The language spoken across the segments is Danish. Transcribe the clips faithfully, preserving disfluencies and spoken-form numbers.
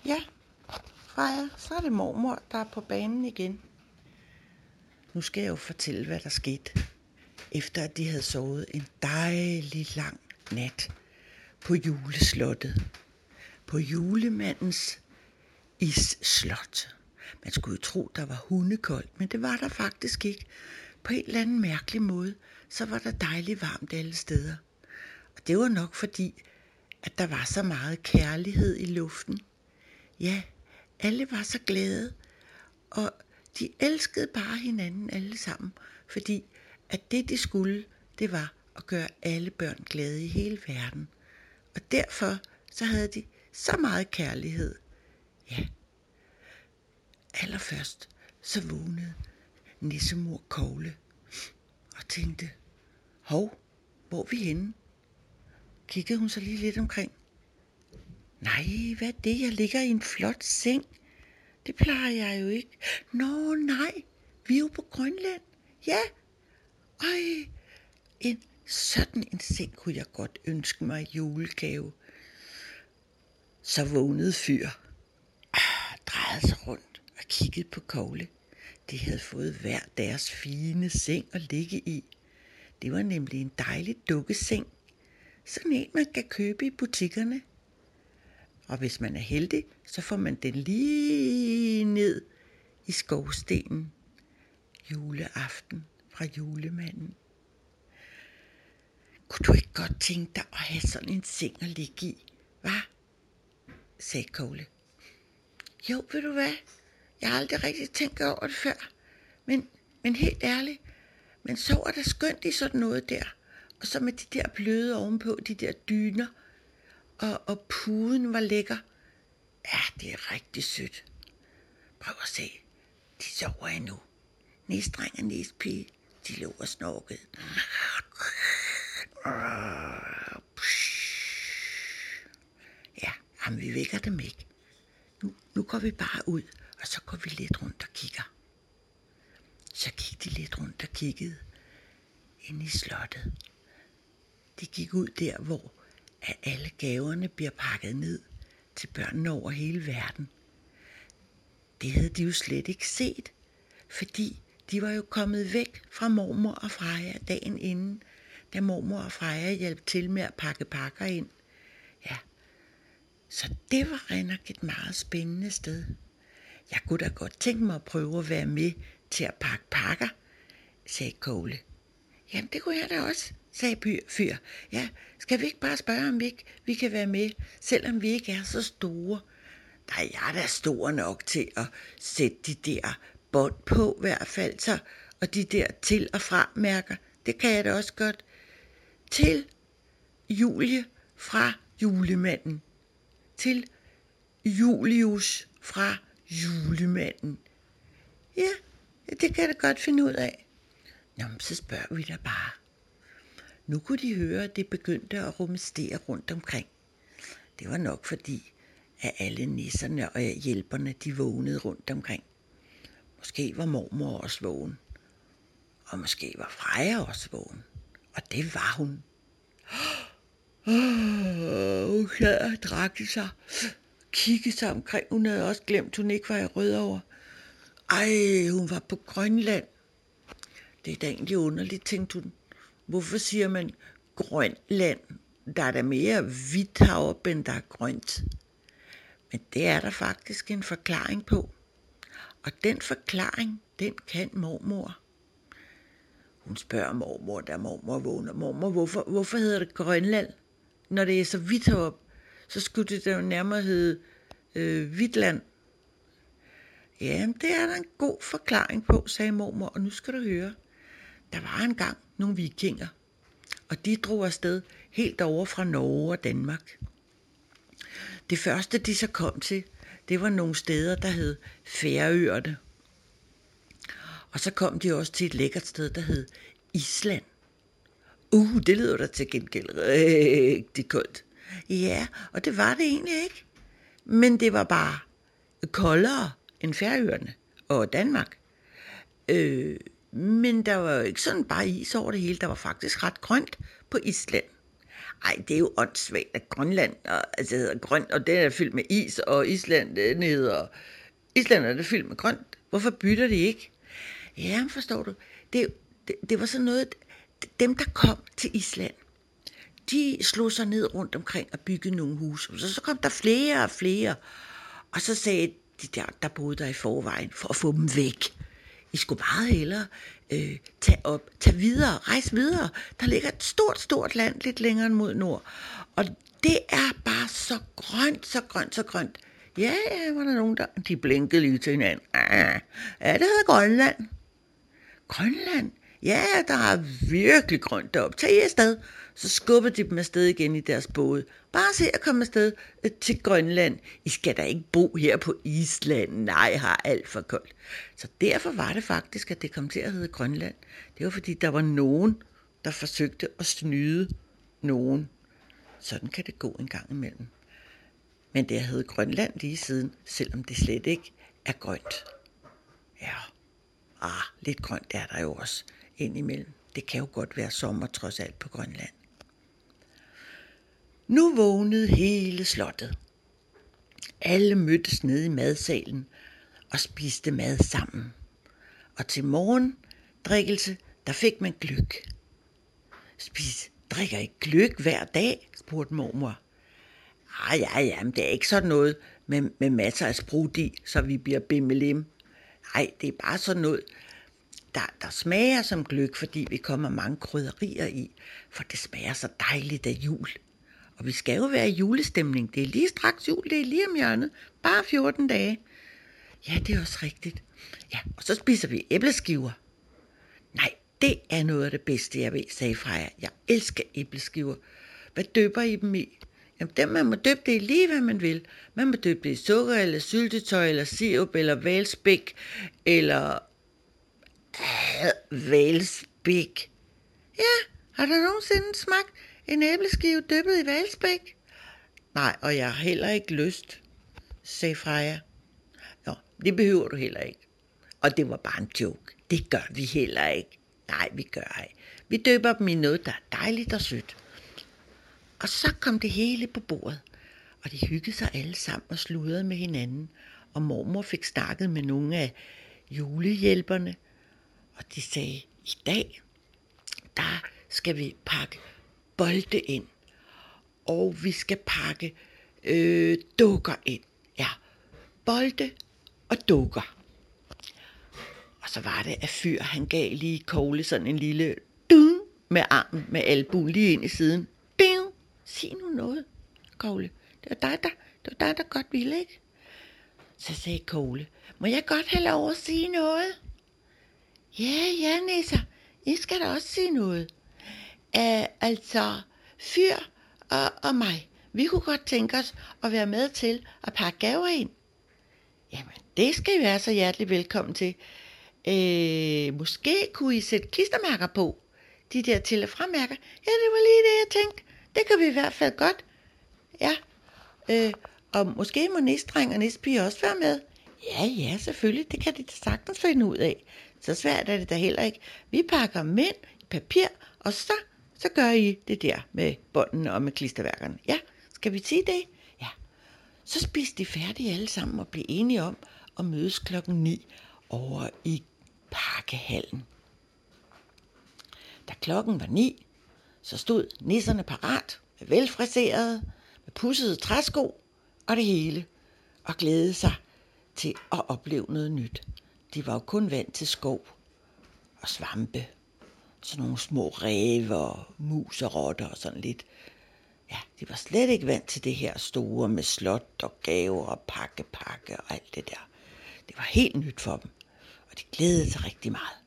Ja, Freja, så er det mormor, der er på banen igen. Nu skal jeg jo fortælle, hvad der skete, efter at de havde sovet en dejlig lang nat på juleslottet. På julemandens isslot. Man skulle jo tro, der var hundekoldt, men det var der faktisk ikke. På en eller anden mærkelig måde, så var der dejligt varmt alle steder. Og det var nok fordi, at der var så meget kærlighed i luften. Ja, alle var så glade, og de elskede bare hinanden alle sammen, fordi at det de skulle, det var at gøre alle børn glade i hele verden. Og derfor så havde de så meget kærlighed. Ja, allerførst så vågnede nissemor Kogle og tænkte, hov, hvor er vi henne? Kiggede hun så lige lidt omkring. Nej, hvad er det? Jeg ligger i en flot seng. Det plejer jeg jo ikke. Nå, nej, vi er jo på Grønland. Ja, ej, en sådan en seng kunne jeg godt ønske mig i julegave. Så vågnede Fyr, ah, drejede sig rundt og kiggede på Kogle. De havde fået hver deres fine seng at ligge i. Det var nemlig en dejlig dukkeseng. Sådan en, man kan købe i butikkerne. Og hvis man er heldig, så får man den lige ned i skorstenen. Juleaften fra julemanden. Kunne du ikke godt tænke dig at have sådan en seng at ligge i, hva? Sagde Kogle. Jo, ved du hvad? Jeg har aldrig rigtig tænkt over det før. Men, men helt ærligt, man sover da skønt i sådan noget der. Og så med de der bløde ovenpå, de der dyner. Og, og puden var lækker. Ja, det er rigtig sødt. Prøv at se. De sover endnu. Næsdreng og næspige, de lå og snorkede. Ja, jamen, vi vækker dem ikke. Nu, nu går vi bare ud, og så går vi lidt rundt og kigger. Så gik de lidt rundt og kiggede ind i slottet. De gik ud der, hvor at alle gaverne bliver pakket ned til børnene over hele verden. Det havde de jo slet ikke set, fordi de var jo kommet væk fra mormor og Freja dagen inden, da mormor og Freja hjalp til med at pakke pakker ind. Ja, så det var rennok et meget spændende sted. Jeg kunne da godt tænke mig at prøve at være med til at pakke pakker, sagde Kogle. Jamen, det kunne jeg da også, sagde Fyr. Ja, skal vi ikke bare spørge, om vi ikke vi kan være med, selvom vi ikke er så store? Nej, jeg er da stor nok til at sætte de der bånd på i hvert fald, så, og de der til- og fra-mærker, det kan jeg da også godt. Til Julie fra julemanden. Til Julius fra julemanden. Ja, det kan jeg da godt finde ud af. Nå, så spørger vi da bare. Nu kunne de høre, at det begyndte at rumstere rundt omkring. Det var nok fordi, at alle nisserne og hjælperne, de vågnede rundt omkring. Måske var mormor også vågen. Og måske var Freja også vågen. Og det var hun. Åh, hun sad og drak sig. Kiggede sig omkring. Hun havde også glemt, hun ikke var i Rødovre. Ej, hun var på Grønland. Det er da egentlig underligt, tænkte hun. Hvorfor siger man Grønland? Der er da mere hvidt heroppe, end der er grønt. Men det er der faktisk en forklaring på. Og den forklaring, den kan mormor. Hun spørger mormor, da mormor vågner. Mormor, hvorfor, hvorfor hedder det Grønland? Når det er så hvidt heroppe, så skulle det da jo nærmere hedde øh, Hvidtland. Ja, det er der en god forklaring på, sagde mormor, og nu skal du høre. Der var engang nogle vikinger, og de drog afsted helt over fra Norge og Danmark. Det første, de så kom til, det var nogle steder, der hed Færøerne. Og så kom de også til et lækkert sted, der hed Island. Uh, det lyder da til gengæld rigtig koldt. Ja, og det var det egentlig ikke. Men det var bare koldere end Færøerne og Danmark. Øh, men der var jo ikke sådan bare is over det hele. Der var faktisk ret grønt på Island. Ej, det er jo åndssvagt, at Grønland, og, altså hedder grønt, og den er fyldt med is, og Island, den hedder, Island er det fyldt med grønt. Hvorfor bytter de ikke? Ja, forstår du, det, det, det var sådan noget, dem der kom til Island, de slog sig ned rundt omkring og byggede nogle huse, så, så kom der flere og flere, og så sagde de der, der boede der i forvejen, for at få dem væk. I skulle meget hellere øh, tage op, tage videre, rejse videre. Der ligger et stort, stort land lidt længere mod nord. Og det er bare så grønt, så grønt, så grønt. Ja, ja, var der nogen der, de blinkede lige til hinanden. Ah, ja, det hedder Grønland. Grønland? Ja, der er virkelig grønt deroppe. Tag I afsted. Så skubbede de dem afsted igen i deres både. Bare se at komme afsted til Grønland. I skal da ikke bo her på Island. Nej, har alt for koldt. Så derfor var det faktisk, at det kom til at hedde Grønland. Det var fordi, der var nogen, der forsøgte at snyde nogen. Sådan kan det gå en gang imellem. Men det har heddet Grønland lige siden, selvom det slet ikke er grønt. Ja, ah, lidt grønt er der jo også indimellem. Det kan jo godt være sommer trods alt på Grønland. Nu vågnede hele slottet. Alle mødtes nede i madsalen og spiste mad sammen. Og til morgendrikkelse, der fik man gløgg. Spis, drikker I gløgg hver dag? Spurgte mormor. Ah, ja, ja, men det er ikke sådan noget med, med masser af sprut i, så vi bliver bimmelim. Nej, det er bare sådan noget, der, der smager som gløgg, fordi vi kommer mange krydderier i, for det smager så dejligt af jul. Og vi skal jo være i julestemning. Det er lige straks jul, det er lige om hjørnet. Bare fjorten dage. Ja, det er også rigtigt. Ja, og så spiser vi æbleskiver. Nej, det er noget af det bedste, jeg ved, sagde Freja. Jeg elsker æbleskiver. Hvad døber I dem i? Jamen, dem, man må døbe det i lige, hvad man vil. Man må døbe det i sukker, eller syltetøj, eller sirup, eller hvalspæk, eller hvalspæk. Ja, har du nogensinde smagt en æbleskive dyppet i hvalspæk? Nej, og jeg har heller ikke lyst, sagde Freja. Nå, det behøver du heller ikke. Og det var bare en joke. Det gør vi heller ikke. Nej, vi gør ikke. Vi døber dem i noget, der er dejligt og sødt. Og så kom det hele på bordet, og de hyggede sig alle sammen og sludrede med hinanden. Og mormor fik snakket med nogle af julehjælperne, og de sagde, i dag, der skal vi pakke bolde ind, og vi skal pakke øh, dukker ind. Ja, bolde og dukker. Og så var det, at Fyr, han gav lige Kogle sådan en lille dun med armen, med albuen lige ind i siden. Ding! Sig nu noget, Kogle. Det var dig, der, det var dig, der godt ville, ikke? Så sagde Kogle, må jeg godt have lov at sige noget? Ja, ja, nisser, I skal da også sige noget. Uh, altså, Fyr og, og mig, vi kunne godt tænke os at være med til at pakke gaver ind. Jamen, det skal I være så hjertelig velkommen til. Uh, måske kunne I sætte klistermærker på. De der til- og fremmærker. Ja, det var lige det, jeg tænkte. Det kan vi i hvert fald godt. Ja, øh, og måske må næstdreng og næstpige også være med. Ja, ja, selvfølgelig. Det kan de da sagtens finde ud af. Så svært er det da heller ikke. Vi pakker mænd i papir, og så, så gør I det der med båndene og med klisterværkerne. Ja, skal vi sige det? Ja. Så spiste de færdige alle sammen og blev enige om at mødes klokken ni over i pakkehallen. Da klokken var ni, så stod nisserne parat, med velfriserede, med pudsede træsko og det hele, og glædede sig til at opleve noget nyt. De var jo kun vant til skov og svampe, sådan nogle små ræve og mus og rotter og sådan lidt. Ja, de var slet ikke vant til det her store med slot og gaver og pakke, pakke og alt det der. Det var helt nyt for dem, og de glædede sig rigtig meget.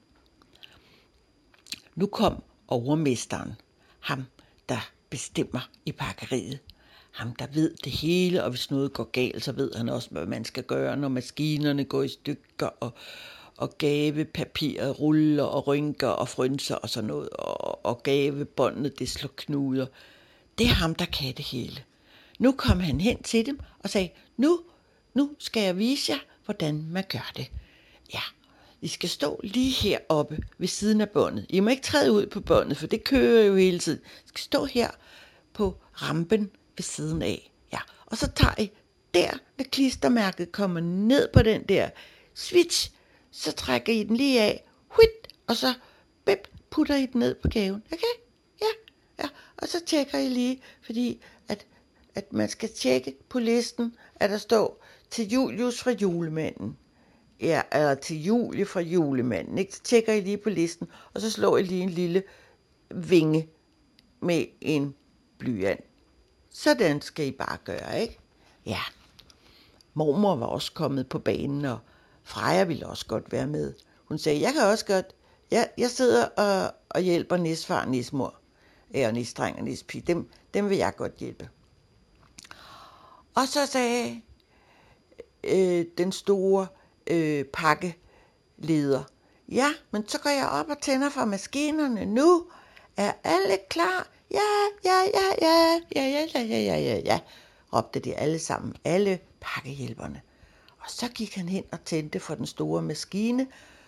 Nu kom overmesteren, ham der bestemmer i pakkeriet. Ham der ved det hele, og hvis noget går galt, så ved han også, hvad man skal gøre, når maskinerne går i stykker, og, og gavepapiret ruller og rynker og frynser og sådan noget, og, og gavebåndet det slår knuder. Det er ham, der kan det hele. Nu kom han hen til dem og sagde, nu, nu skal jeg vise jer, hvordan man gør det. Ja, I skal stå lige heroppe ved siden af båndet. I må ikke træde ud på båndet, for det kører jo hele tiden. I skal stå her på rampen ved siden af. Ja, og så tager I der, når klistermærket kommer ned på den der switch, så trækker I den lige af, huit, og så bip, putter I den ned på gaven. Okay? Ja, ja. Og så tjekker I lige, fordi at, at man skal tjekke på listen, at der står til Julius fra julemanden. Ja, eller til Julie fra julemanden. Ikke? Så tjekker I lige på listen, og så slår I lige en lille vinge med en blyant. Sådan skal I bare gøre, ikke? Ja. Mormor var også kommet på banen, og Freja ville også godt være med. Hun sagde, jeg kan også godt, jeg, jeg sidder og, og hjælper næstfar og næstmor, og næstdreng og næstpige, dem, dem vil jeg godt hjælpe. Og så sagde øh, den store øh, pakkeleder, ja, men så går jeg op og tænder for maskinerne nu. Er alle klar? Ja, ja, ja, ja, ja, ja, ja, ja, ja, ja, ja, råbte de alle sammen, alle pakkehjælperne. Og så gik han hen og tændte for den store maskine.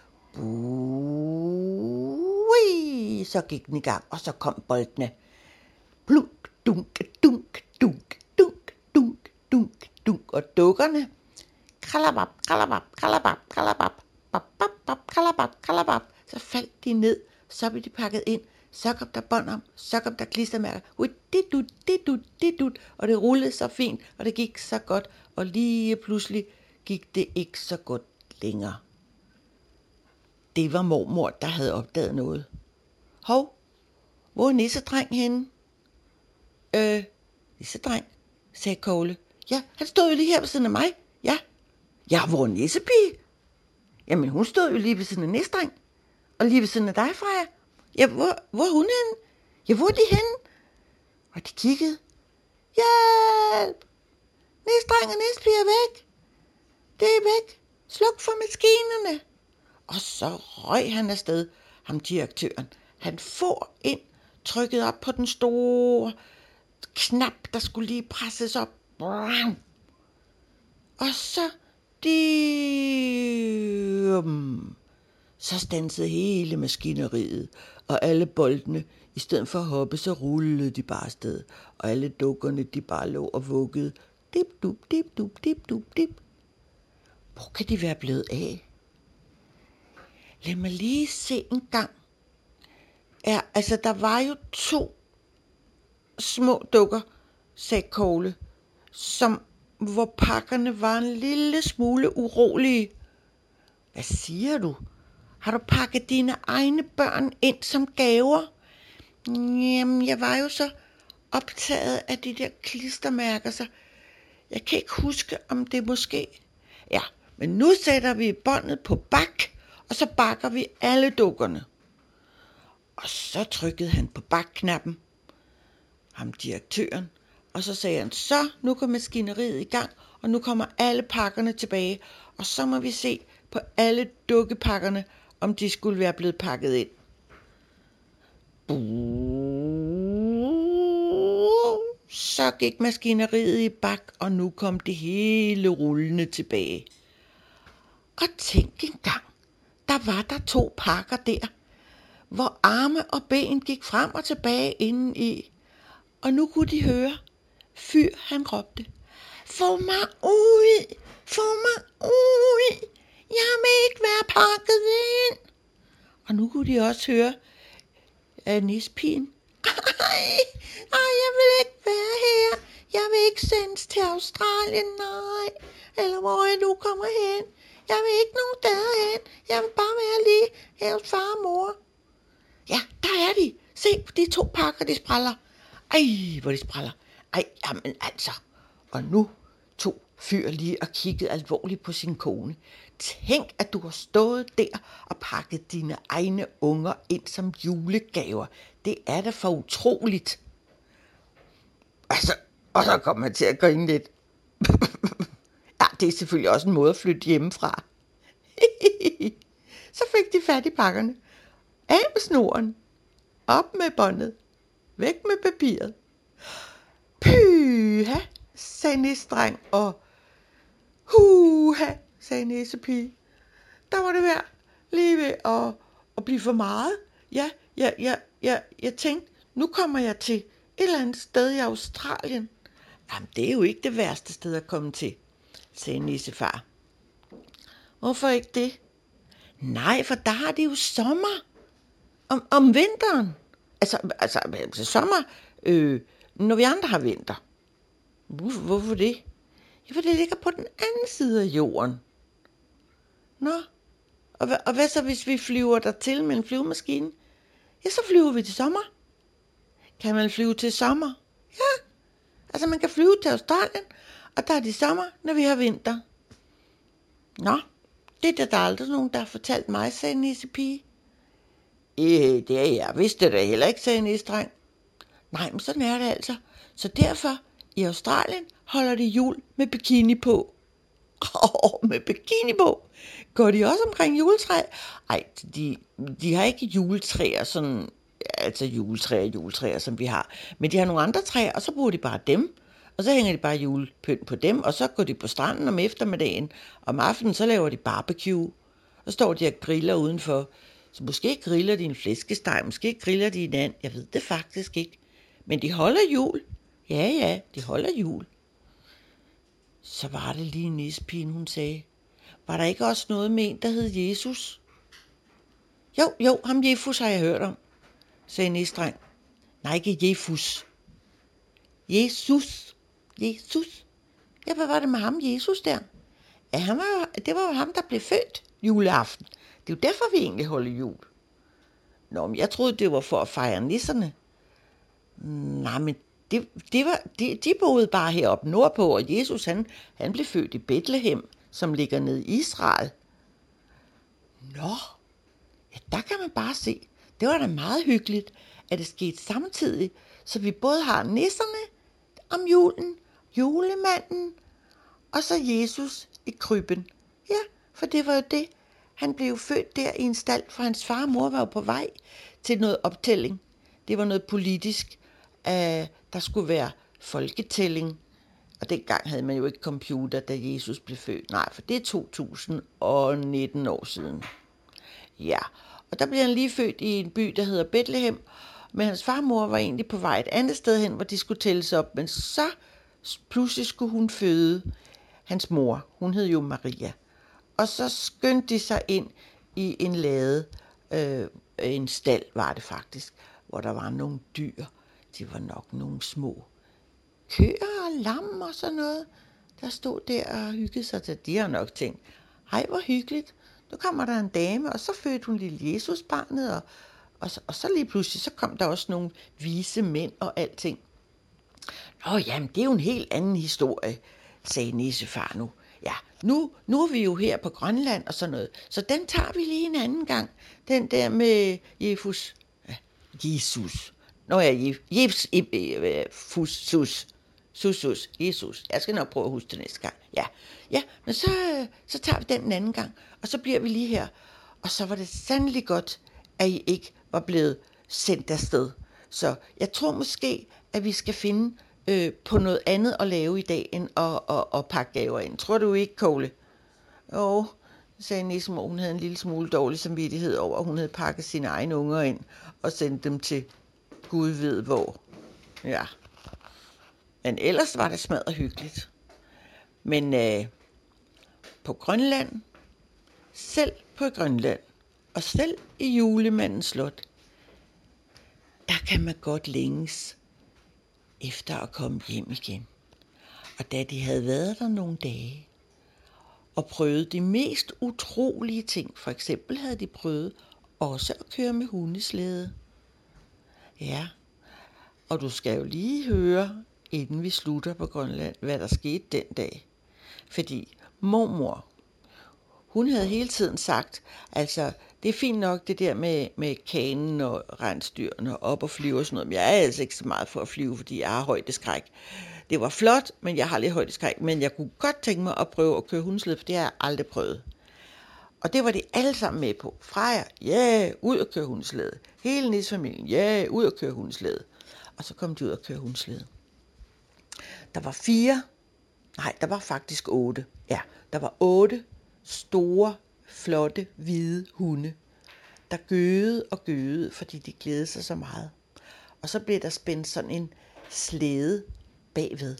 Bui, så gik den i gang, og så kom boldene. Blunk, dunk, dunk, dunk, dunk, dunk, dunk, dunk, og dukkerne. Kralabab, kralabab, kralabab, kralabab, bab, bab, bab, kralabab, kralabab. Så faldt de ned, så blev de pakket ind. Så kom der bånd om, så kom der klistermærker. Dit-dut, dit-dut, dit-dut. Og det rullede så fint, og det gik så godt. Og lige pludselig gik det ikke så godt længere. Det var mormor, der havde opdaget noget. Hov, hvor er nissedreng henne? Øh, nissedreng, sagde Kogle. Ja, han stod jo lige her ved siden af mig. Ja, ja, hvor er nissepige? Jamen, hun stod jo lige ved siden af nissedreng. Og lige ved siden af dig, Freja. Ja, hvor, hvor er hun henne? Ja, hvor er de henne? Og de kiggede. Hjælp! Nissedreng og nissepige er væk. Det er væk. Sluk for maskinerne. Og så røg han afsted, ham direktøren. Han for ind, trykket op på den store knap, der skulle lige presses op. Og så dim, så standsede hele maskineriet, og alle boldene, i stedet for at hoppe, så rullede de bare afsted, og alle dukkerne, de bare lå og vuggede. Dip, dup, dip, dup, dip, dup, dip. Hvor kan de være blevet af? Lad mig lige se en gang. Ja, altså, der var jo to små dukker, sagde Kogle, som, hvor pakkerne var en lille smule urolige. Hvad siger du? Har du pakket dine egne børn ind som gaver? Jamen, jeg var jo så optaget af de der klistermærker, så jeg kan ikke huske, om det måske... Ja, men nu sætter vi båndet på bak, og så bakker vi alle dukkerne. Og så trykkede han på bakknappen, ham direktøren, og så sagde han, så nu går maskineriet i gang, og nu kommer alle pakkerne tilbage, og så må vi se på alle dukkepakkerne, om de skulle være blevet pakket ind. Så gik maskineriet i bak, og nu kom det hele rullende tilbage. Og tænk engang, der var der to pakker der, hvor arme og ben gik frem og tilbage inden i. Og nu kunne de høre, Fyr han råbte, få mig ud, få mig ud, jeg vil ikke være pakket ind. Og nu kunne de også høre af nispigen, ej, ej, jeg vil ikke være her, jeg vil ikke sendes til Australien, nej, eller hvor jeg nu kommer hen. Jeg vil ikke nogen steder hen, jeg vil bare være lige her hos far og mor. Ja, der er de. Se, de to pakker, de spræller. Ej, hvor de spræller. Ej, jamen altså. Og nu tog Fyr lige og kiggede alvorligt på sin kone. Tænk, at du har stået der og pakket dine egne unger ind som julegaver. Det er da for utroligt. Altså, og så kom han til at grine lidt. Ja, det er selvfølgelig også en måde at flytte hjemmefra. Så fik de fat i pakkerne. Af med snoren. Op med båndet. Væk med papiret. Pyha, sagde nissedreng, og huha, sagde nissepige. Der var det værd lige ved at, at blive for meget. Ja, ja, ja, ja, jeg tænkte, nu kommer jeg til eller andet sted i Australien. Jamen, det er jo ikke det værste sted at komme til, sagde nissefar. Hvorfor ikke det? Nej, for der har det jo sommer. Om, om vinteren. Altså, altså, altså sommer, øh, når vi andre har vinter. Hvorfor, hvorfor det? Ja, for det ligger på den anden side af jorden. Nå, og, hvad, og hvad så, hvis vi flyver der til med en flyvemaskine? Ja, så flyver vi til sommer. Kan man flyve til sommer? Ja, altså man kan flyve til Australien, og der er det sommer, når vi har vinter. Nå, det er der aldrig nogen, der har fortalt mig, sagde nissepige. Øh, det er jeg vidste det da heller ikke, sagde nissedreng. Nej, men sådan er det altså. Så derfor, i Australien, holder de jul med bikini på. Åh, oh, med bikini på. Går de også omkring juletræ? Ej, de, de har ikke juletræer, sådan, altså juletræer, juletræer, som vi har. Men de har nogle andre træer, og så bruger de bare dem. Og så hænger de bare julepynt på dem, og så går de på stranden om eftermiddagen. Om aftenen, så laver de barbecue. Og står de og griller udenfor. Så måske griller de en flæskesteg, måske griller de en and. Jeg ved det faktisk ikke. Men de holder jul. Ja, ja, de holder jul. Så var det lige nissepigen, hun sagde. Var der ikke også noget med en, der hed Jesus? Jo, jo, ham Jesus har jeg hørt om, sagde nissedreng. Nej, ikke Jesus. Jesus. Jesus. Ja, hvad var det med ham, Jesus der? Ja, han var jo, det var jo ham, der blev født juleaften. Det er jo derfor, vi egentlig holder jul. Nå, men jeg troede, det var for at fejre nisserne. Nej, men det, det var, det, de boede bare heroppe nordpå, og Jesus, han, han blev født i Bethlehem, som ligger nede i Israel. Nå, ja, der kan man bare se. Det var da meget hyggeligt, at det skete samtidig, så vi både har nisserne om julen, julemanden, og så Jesus i krybben. Ja, for det var jo det. Han blev født der i en stald, for hans far og mor var jo på vej til noget optælling. Det var noget politisk. Uh, der skulle være folketælling. Og dengang havde man jo ikke computer, da Jesus blev født. Nej, for det er to tusind og nitten år siden. Ja, og der blev han lige født i en by, der hedder Bethlehem. Men hans far og mor var egentlig på vej et andet sted hen, hvor de skulle tælles op. Men så pludselig skulle hun føde hans mor. Hun hed jo Maria. Og så skyndte de sig ind i en lade, øh, en stald var det faktisk, hvor der var nogle dyr. Det var nok nogle små køer og lam og sådan noget, der stod der og hyggede sig til. De har nok tænkt, hej hvor hyggeligt, nu kommer der en dame, og så fødte hun lille Jesusbarnet, og, og, så, og så lige pludselig, så kom der også nogle vise mænd og alting. Nå jamen, det er jo en helt anden historie, sagde nissefar nu. Ja, nu, nu er vi jo her på Grønland og sådan noget, så den tager vi lige en anden gang. Den der med Jesus. Ja, Jesus. Nå ja, Jesus. Sus. Sus. Jesus. Jeg skal nok prøve at huske det næste gang. Ja, ja, men så, så tager vi den en anden gang, og så bliver vi lige her. Og så var det sandelig godt, at I ikke var blevet sendt afsted. Så jeg tror måske, at vi skal finde øh, på noget andet at lave i dag, end at, at, at pakke gaver ind. Tror du ikke, Kåle? Jo, sagde nissemor. Hun havde en lille smule dårlig samvittighed over, at hun havde pakket sine egne unger ind og sendt dem til Gud ved hvor. Ja. Men ellers var det smadret hyggeligt. Men øh, på Grønland, selv på Grønland, og selv i julemandens slot, der kan man godt længes efter at komme hjem igen. Og da de havde været der nogle dage, og prøvet de mest utrolige ting, for eksempel havde de prøvet også at køre med hundeslæde. Ja, og du skal jo lige høre, inden vi slutter på Grønland, hvad der skete den dag. Fordi mormor, hun havde hele tiden sagt, altså det er fint nok det der med, med kanen og rensdyrene og op og flyve og sådan noget, men jeg er altså ikke så meget for at flyve, fordi jeg har højdeskræk. Det var flot, men jeg har lidt højdeskræk, men jeg kunne godt tænke mig at prøve at køre hundeslæde, for det har jeg aldrig prøvet. Og det var de alle sammen med på. Freja, ja, yeah, ud og køre hundeslæde. Hele nissefamilien, ja, yeah, ud og køre hundeslæde. Og så kom de ud og køre hundeslæde. Der var fire, nej, der var faktisk otte. Ja, der var otte store, flotte, hvide hunde, der gøede og gøede, fordi de glædede sig så meget. Og så blev der spændt sådan en, slæde bagved.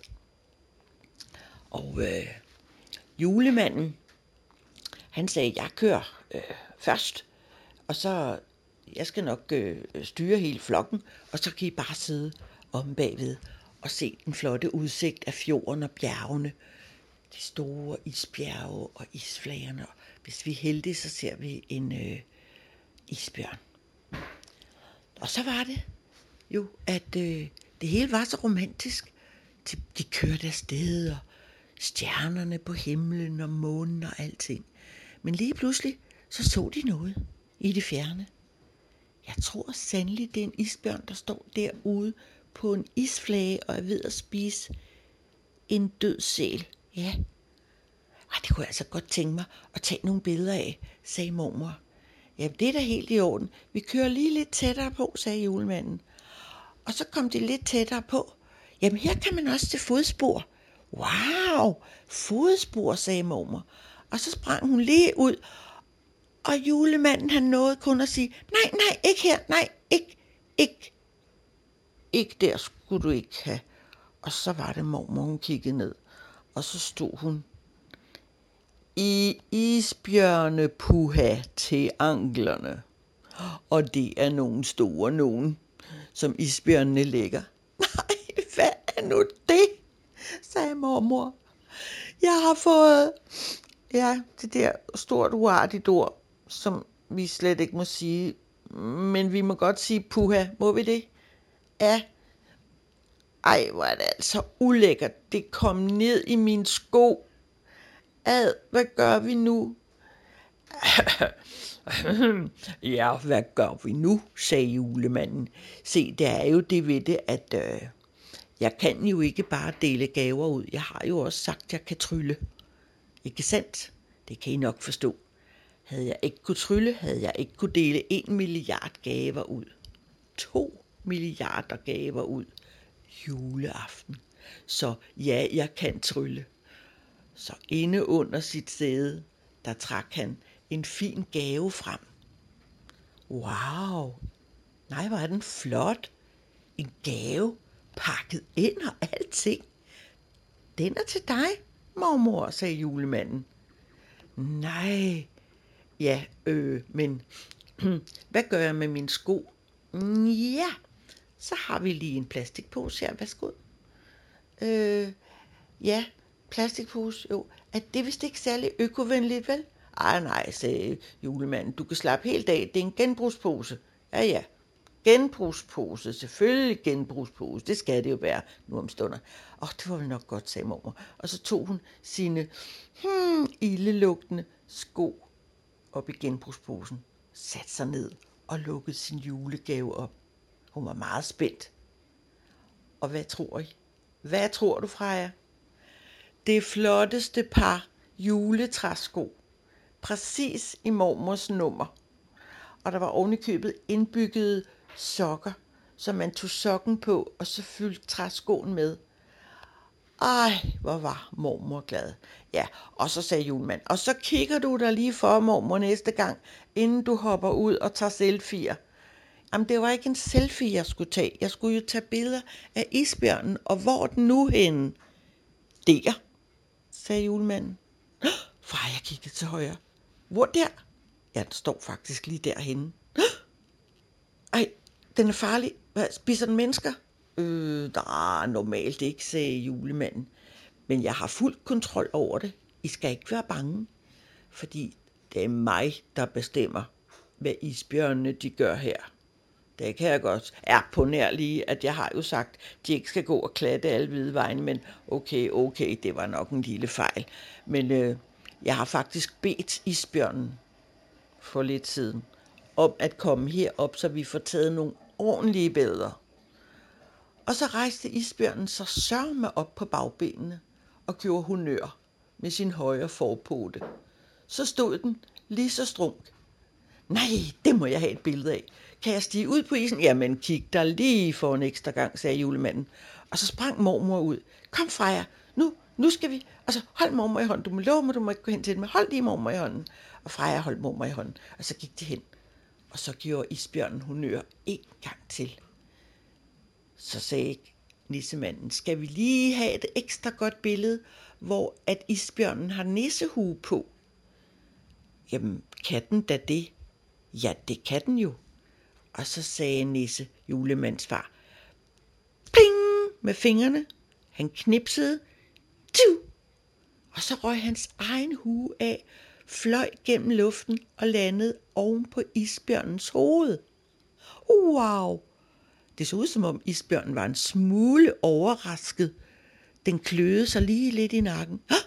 Og øh, julemanden, han sagde, jeg kører øh, først, og så jeg skal nok øh, styre hele flokken, og så kan I bare sidde om bagved og se den flotte udsigt af fjorden og bjergene. De store isbjerge og isflagerne. Hvis vi er heldige, så ser vi en øh, isbjørn. Og så var det jo, at øh, det hele var så romantisk. De, de kørte afsted, og stjernerne på himlen og månen og alting. Men lige pludselig, så så de noget i det fjerne. Jeg tror sandelig, det er en isbjørn, der står derude på en isflage og er ved at spise en død sæl. Ja, og det kunne jeg altså godt tænke mig at tage nogle billeder af, sagde mormor. Ja, det er da helt i orden. Vi kører lige lidt tættere på, sagde julemanden. Og så kom de lidt tættere på. Jamen, her kan man også se fodspor. Wow, fodspor, sagde mormor. Og så sprang hun lige ud, og julemanden han nåede kun at sige, nej, nej, ikke her, nej, ikke, ikke, ikke der skulle du ikke have. Og så var det mormor, hun kiggede ned, og så stod hun i isbjørnepuha til anklerne. Og det er nogle store nogen, som isbjørnene lægger. Nej, hvad er nu det, sagde mormor. Jeg har fået, ja, det der stort uartigt ord, som vi slet ikke må sige, men vi må godt sige puha, må vi det? Ja. Ej, hvor er det altså ulækkert. Det kom ned i min sko. Ad, hvad gør vi nu? Ja, hvad gør vi nu, sagde julemanden. Se, det er jo det ved det, at øh, jeg kan jo ikke bare dele gaver ud. Jeg har jo også sagt, at jeg kan trylle. Ikke sandt? Det kan I nok forstå. Havde jeg ikke kunne trylle, havde jeg ikke kunne dele en milliard gaver ud. To milliarder gaver ud. Juleaften. Så ja, jeg kan trylle. Så inde under sit sæde, der trak han en fin gave frem. Wow! Nej, hvor er den flot. En gave pakket ind og alting. Den er til dig, mormor, sagde julemanden. Nej, ja, øh, men hvad gør jeg med min sko? Ja, så har vi lige en plastikpose her, værsgo. Øh, ja, plastikpose, jo. At det er vist ikke særlig økovenligt, vel? Ej, nej, sagde julemanden, du kan slappe helt af, det er en genbrugspose. Ja, ja, genbrugspose, selvfølgelig genbrugspose, det skal det jo være nu om stunder. Åh, det var vel nok godt, sagde mormor. Og så tog hun sine hmm, ildelugtende sko op i genbrugsposen, satte sig ned og lukkede sin julegave op. Hun var meget spændt. Og hvad tror I? Hvad tror du, Freja? Det flotteste par juletræsko. Præcis i mormors nummer. Og der var ovenikøbet indbyggede sokker, så man tog sokken på, og så fyldte træskoen med. Ej, hvor var mormor glad. Ja, og så sagde julemanden, og så kigger du der lige for, mormor, næste gang, inden du hopper ud og tager selfier. Jamen, det var ikke en selfie, jeg skulle tage. Jeg skulle jo tage billeder af isbjørnen, og hvor er den nu henne? Der, sagde julemanden. Far, jeg kiggede til højre. Hvor der? Ja, den står faktisk lige derhenne. Ej, den er farlig. Hvad, spiser den mennesker? Øh, nej, normalt ikke, sagde julemanden. Men jeg har fuld kontrol over det. I skal ikke være bange. Fordi det er mig, der bestemmer, hvad isbjørnene de gør her. Det kan jeg godt. Er på nær lige, at jeg har jo sagt, at de ikke skal gå og klatte alle hvide vejen, men okay, okay, det var nok en lille fejl. Men øh, jeg har faktisk bedt isbjørnen for lidt siden om at komme herop, så vi får taget nogle ordentlige billeder. Og så rejste isbjørnen så sørme op på bagbenene og gjorde honør med sin højre forpote. Så stod den lige så strunk. Nej, det må jeg have et billede af. Kan jeg stige ud på isen? Jamen, kig der lige for en ekstra gang, sagde julemanden. Og så sprang mormor ud. Kom, Freja, nu, nu skal vi. Og så hold mormor i hånden. Du må love mig, du må ikke gå hen til den, men hold lige mormor i hånden. Og Freja holdt mormor i hånden. Og så gik de hen. Og så gjorde isbjørnen honør en gang til. Så sagde nissemanden, skal vi lige have et ekstra godt billede, hvor at isbjørnen har nissehue på? Jamen, kan den da det? Ja, det kan den jo. Og så sagde Nisse, julemands far, pling med fingrene. Han knipsede, tiu, og så røg hans egen hue af, fløj gennem luften og landede oven på isbjørnens hoved. Wow! Det så ud, som om isbjørnen var en smule overrasket. Den kløede sig lige lidt i nakken. Hå!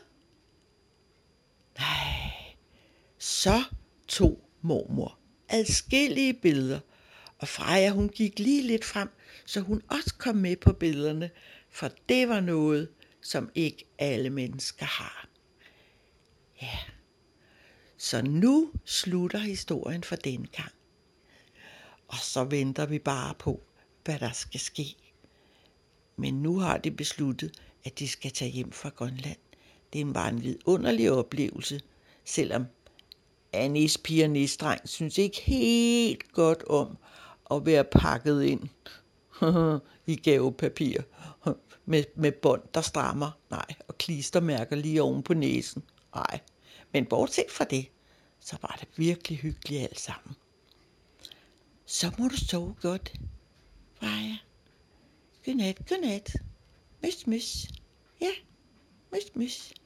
Nej, så tog mormor adskillige billeder, og Freja hun gik lige lidt frem, så hun også kom med på billederne, for det var noget, som ikke alle mennesker har. Ja, så nu slutter historien for denne gang. Og så venter vi bare på, hvad der skal ske. Men nu har de besluttet, at de skal tage hjem fra Grønland. Det var en vidunderlig oplevelse, selvom Annis pige og nisdreng synes ikke helt godt om at være pakket ind i gavepapir med, med bånd, der strammer, nej, og klistermærker lige oven på næsen. Nej, men bortset fra det, så var det virkelig hyggeligt alt sammen. Så må du sove godt, Freja. Godnat, godnat. Mys, mys. Ja, mys, mys.